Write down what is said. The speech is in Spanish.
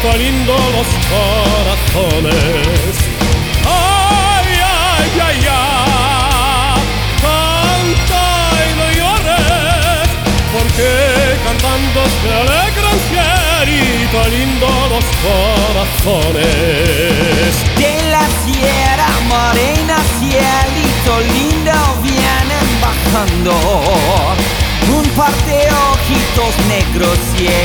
cielito lindo los corazones. Ay, ay, ay, ay, canta y no llores, porque cantando se alegran cielito lindo los corazones. De la Sierra Morena, cielito lindo, vienen bajando un par de ojitos negros, cielito